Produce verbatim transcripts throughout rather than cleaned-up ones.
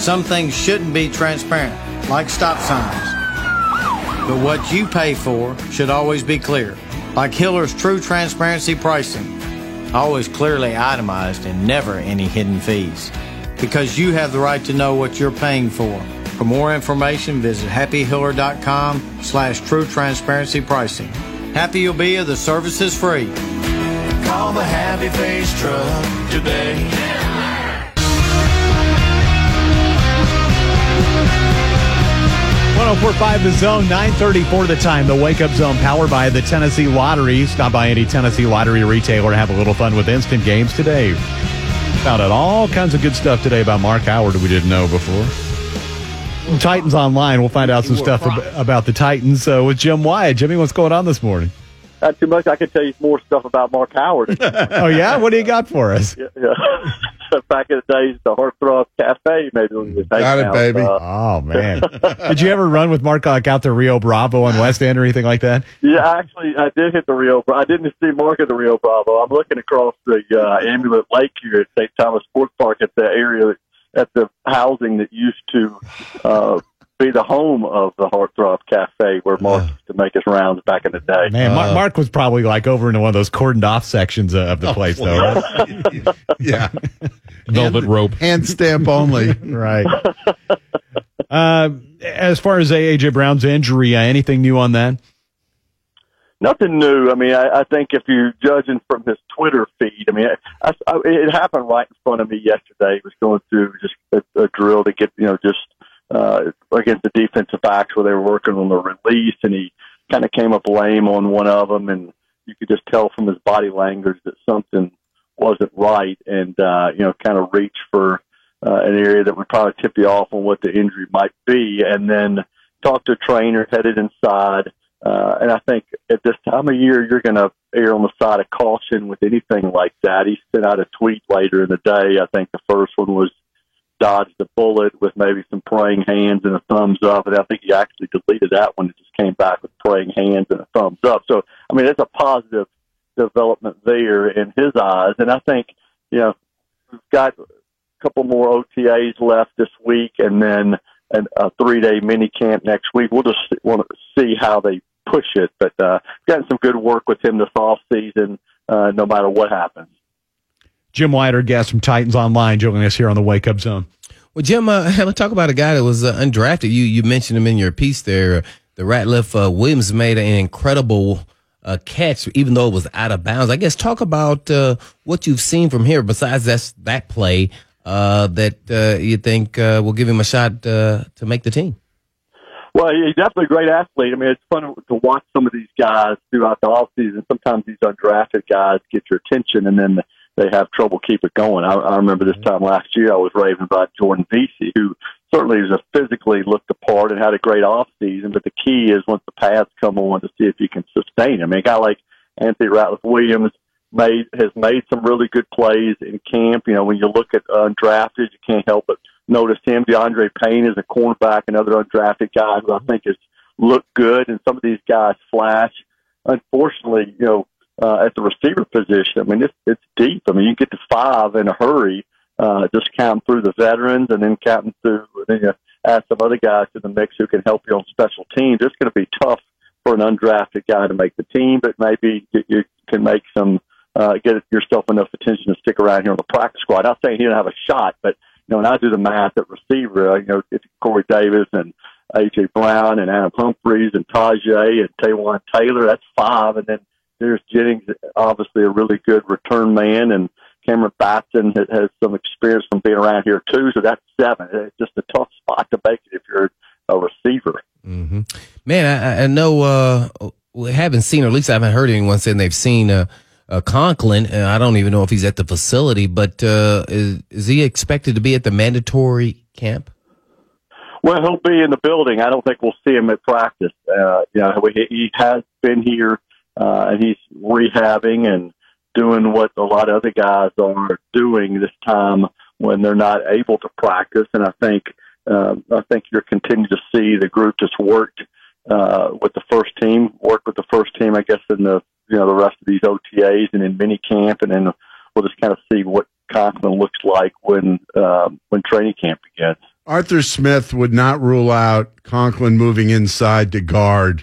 some things shouldn't be transparent, like stop signs. But what you pay for should always be clear, like Hiller's true transparency pricing. Always clearly itemized and never any hidden fees. Because you have the right to know what you're paying for. For more information, visit happy hiller dot com slash true transparency pricing. Happy you'll be, the service is free. Call the Happy Face Truck today. one oh four point five The Zone, nine thirty-four the time. The Wake Up Zone powered by the Tennessee Lottery. Stop by any Tennessee Lottery retailer and have a little fun with instant games today. Found out all kinds of good stuff today about Mark Howard we didn't know before. Titans Online, we'll find out some stuff ab- about the Titans uh, with Jim Wyatt. Jimmy, what's going on this morning? Not too much. I can tell you more stuff about Mark Howard. Oh, yeah? What do you got for us? Yeah, yeah. Back in the days, the Heartthrob Cafe, maybe when was got it, baby. Uh, oh, man. Did you ever run with Mark like out to Rio Bravo on West End or anything like that? Yeah, actually, I did hit the Rio Bravo. I didn't see Mark at the Rio Bravo. I'm looking across the uh, Amulet Lake here at Saint Thomas Sports Park at the area, at the housing that used to uh, be the home of the Heartthrob Cafe where Mark used to make his rounds back in the day. Man, Mark, Uh, Mark was probably like over into one of those cordoned off sections uh, of the place, though, right? Yeah. Velvet hand, rope. Hand stamp only. Right. Uh, as far as A J. Brown's injury, uh, anything new on that? Nothing new. I mean, I, I think if you're judging from his Twitter feed, I mean, I, I, it happened right in front of me yesterday. He was going through just a, a drill to get, you know, just uh, against the defensive backs where they were working on the release, and he kind of came up lame on one of them, and you could just tell from his body language that something wasn't right, and, uh, you know, kind of reach for uh, an area that would probably tip you off on what the injury might be, and then talk to a trainer, headed inside. Uh, and I think at this time of year, you're going to err on the side of caution with anything like that. He sent out a tweet later in the day. I think the first one was dodge the bullet with maybe some praying hands and a thumbs up. And I think he actually deleted that one. It just came back with praying hands and a thumbs up. So, I mean, it's a positive development there in his eyes. And I think, you know, we've got a couple more O T As left this week and then an, a three-day mini camp next week. We'll just want to see how they push it. But uh, gotten some good work with him this offseason, uh, no matter what happens. Jim Wyatt, our guest from Titans Online, joining us here on the Wake Up Zone. Well, Jim, uh, let's talk about a guy that was uh, undrafted. You you mentioned him in your piece there. The Ratliff uh, Williams made an incredible uh, catch, even though it was out of bounds. I guess talk about uh, what you've seen from here besides that, that play uh, that uh, you think uh, will give him a shot uh, to make the team. Well, he's definitely a great athlete. I mean, it's fun to watch some of these guys throughout the offseason. Sometimes these undrafted guys get your attention, and then they have trouble keep it going. I, I remember this time last year I was raving about Jordan Vesey, who certainly was a physically looked apart and had a great offseason, but the key is once the pads come on to see if you can sustain him. I mean, a guy like Anthony Ratliff Williams made has made some really good plays in camp. You know, when you look at undrafted, you can't help but notice him. DeAndre Payne is a cornerback, another undrafted guy who I think has looked good, and some of these guys flash. Unfortunately, you know, uh, at the receiver position, I mean, it's, it's deep. I mean, you get to five in a hurry, uh, just counting through the veterans and then counting through, and then you add some other guys to the mix who can help you on special teams. It's going to be tough for an undrafted guy to make the team, but maybe you, you can make some, uh, get yourself enough attention to stick around here on the practice squad. Not saying he didn't have a shot, but you know, when I do the math at receiver, you know, it's Corey Davis and A J. Brown and Adam Humphries and Tajay and Taywan Taylor. That's five. And then there's Jennings, obviously a really good return man, and Cameron Batson has some experience from being around here too. So that's seven. It's just a tough spot to make it if you're a receiver. Mm-hmm. Man, I, I know uh, we haven't seen, or at least I haven't heard anyone saying they've seen uh, uh, Conklin. And I don't even know if he's at the facility, but uh, is, is he expected to be at the mandatory camp? Well, he'll be in the building. I don't think we'll see him at practice. Uh, you know, he, he has been here, uh, and he's rehabbing and doing what a lot of other guys are doing this time when they're not able to practice. And I think uh, I think you're continuing to see the group just worked uh, with the first team, work with the first team, I guess, in the you know the rest of these O T As and in mini camp, and then we'll just kind of see what Conklin looks like when uh, when training camp begins. Arthur Smith would not rule out Conklin moving inside to guard.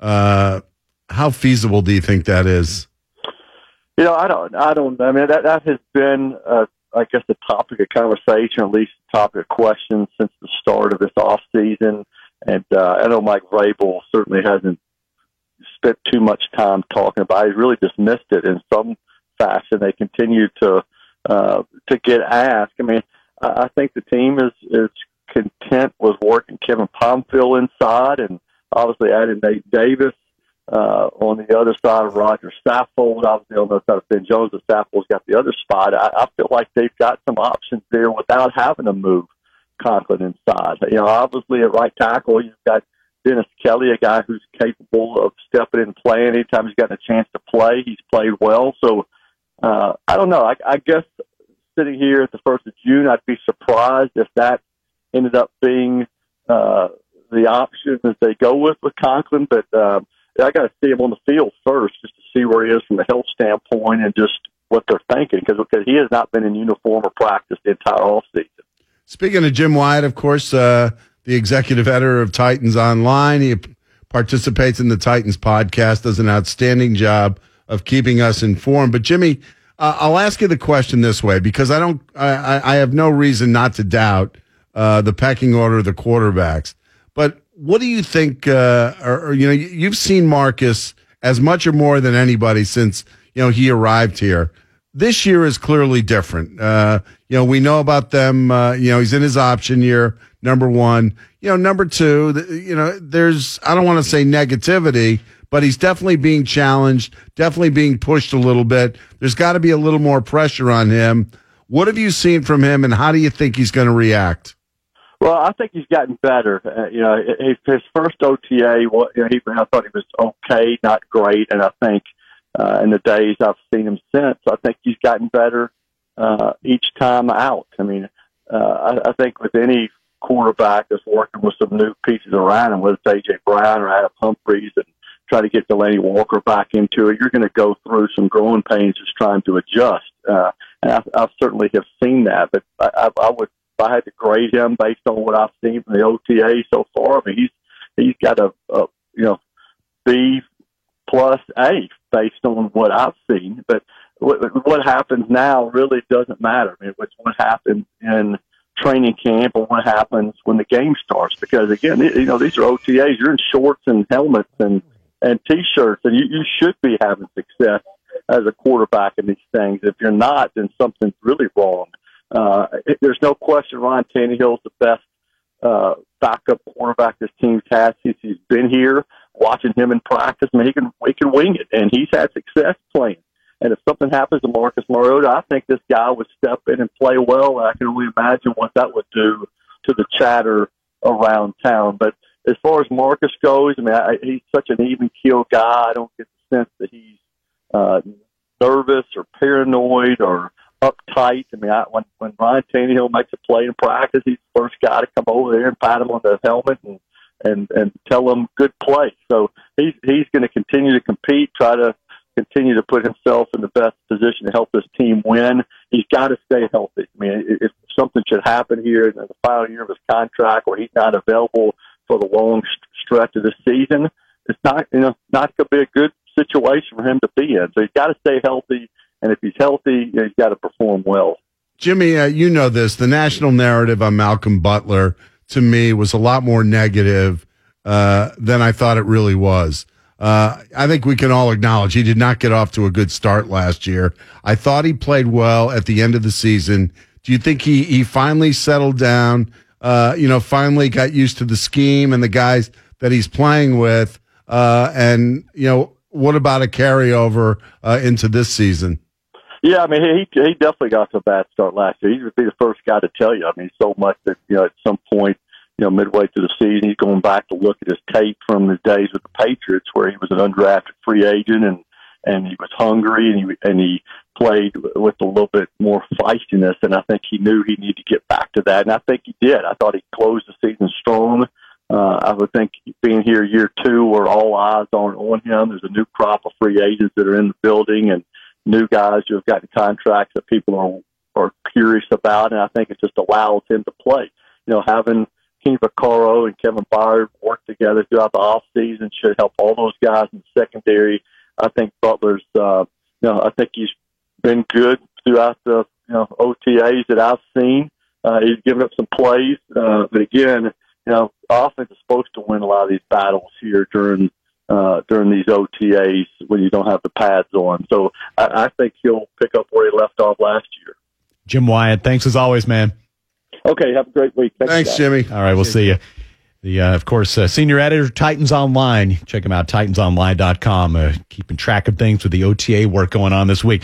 Uh, how feasible do you think that is? You know, I don't, I don't, I mean, that, that has been, uh, I guess, the topic of conversation, at least the topic of questions since the start of this off season. And uh, I know Mike Vrabel certainly hasn't spent too much time talking about it. He really dismissed it in some fashion. They continue to uh, to get asked. I mean, I, I think the team is, is content with working Kevin Pomfil inside and obviously adding Nate Davis uh, on the other side of Roger Saffold. Obviously on the other side of Ben Jones, the Saffold's got the other spot. I, I feel like they've got some options there without having to move Conklin inside. You know, obviously at right tackle, you've got Dennis Kelly, a guy who's capable of stepping in and playing. Anytime he's gotten a chance to play, he's played well. So, uh, I don't know. I, I guess sitting here at the first of June, I'd be surprised if that ended up being uh, the option that they go with with Conklin. But uh, I got to see him on the field first just to see where he is from a health standpoint and just what they're thinking, because he has not been in uniform or practice the entire offseason. Speaking of Jim Wyatt, of course, uh, the executive editor of Titans Online, he participates in the Titans podcast, does an outstanding job of keeping us informed. But Jimmy, uh, I'll ask you the question this way, because I don't, I, I have no reason not to doubt uh, the pecking order of the quarterbacks. But what do you think? Uh, or, or you know, you've seen Marcus as much or more than anybody since you know he arrived here. This year is clearly different. Uh, you know, we know about them. Uh, you know, he's in his option year, number one. You know, number two, you know, there's, I don't want to say negativity, but he's definitely being challenged, definitely being pushed a little bit. There's got to be a little more pressure on him. What have you seen from him, and how do you think he's going to react? Well, I think he's gotten better. Uh, you know, his, his first O T A, well, you know, he, I thought he was okay, not great, and I think Uh, in the days I've seen him since, I think he's gotten better uh, each time out. I mean, uh, I, I think with any quarterback that's working with some new pieces around him, whether it's A J Brown or Adam Humphries, and try to get Delaney Walker back into it, you're going to go through some growing pains just trying to adjust. Uh, and I, I certainly have seen that, but I, I, I would, if I had to grade him based on what I've seen from the O T A so far, I mean, he's he's got a, a you know B plus A based on what I've seen. But what, what happens now really doesn't matter. I mean, it's what happens in training camp or what happens when the game starts. Because, again, you know, these are O T As. You're in shorts and helmets and, and T-shirts, and you, you should be having success as a quarterback in these things. If you're not, then something's really wrong. Uh, it, there's no question Ryan Tannehill's the best uh, backup quarterback this team's had since he's been here. Watching him in practice, I mean, he can he can wing it, and he's had success playing. And if something happens to Marcus Mariota, I think this guy would step in and play well. And I can only imagine what that would do to the chatter around town. But as far as Marcus goes, I mean, I, he's such an even-keeled guy. I don't get the sense that he's uh, nervous or paranoid or uptight. I mean, I, when when Ryan Tannehill makes a play in practice, he's the first guy to come over there and pat him on the helmet and and and tell him good play. So he's he's going to continue to compete, try to continue to put himself in the best position to help this team win. He's got to stay healthy. I mean, if something should happen here in the final year of his contract where he's not available for the long stretch of the season, it's not you know not going to be a good situation for him to be in. So he's got to stay healthy, and if he's healthy, you know, he's got to perform well. Jimmy, uh, you know this. The national narrative on Malcolm Butler, to me, was a lot more negative uh, than I thought it really was. Uh, I think we can all acknowledge he did not get off to a good start last year. I thought he played well at the end of the season. Do you think he, he finally settled down, uh, you know, finally got used to the scheme and the guys that he's playing with? Uh, and, you know, what about a carryover uh, into this season? Yeah, I mean, he he definitely got to a bad start last year. He would be the first guy to tell you. I mean, so much that, you know, at some point, you know, midway through the season, he's going back to look at his tape from his days with the Patriots where he was an undrafted free agent and, and he was hungry and he, and he played with a little bit more feistiness, and I think he knew he needed to get back to that, and I think he did. I thought he closed the season strong. Uh, I would think being here year two where all eyes are on him, there's a new crop of free agents that are in the building and new guys who have gotten contracts that people are are curious about, and I think it just allows him to play. you know, having King Vaccaro and Kevin Byard work together throughout the offseason should help all those guys in the secondary. I think Butler's, uh, you know, I think he's been good throughout the, you know, O T As that I've seen. Uh, he's given up some plays, uh, but again, you know, offense is supposed to win a lot of these battles here during uh, during these O T As when you don't have the pads on. So I, I think he'll pick up where he left off last year. Jim Wyatt, thanks as always, man. Okay, have a great week. Thanks, Thanks, guys. Jimmy. All right, we'll see you. The uh, of course, uh, senior editor, Titans Online. Check him out, titans online dot com. Uh, keeping track of things with the O T A work going on this week.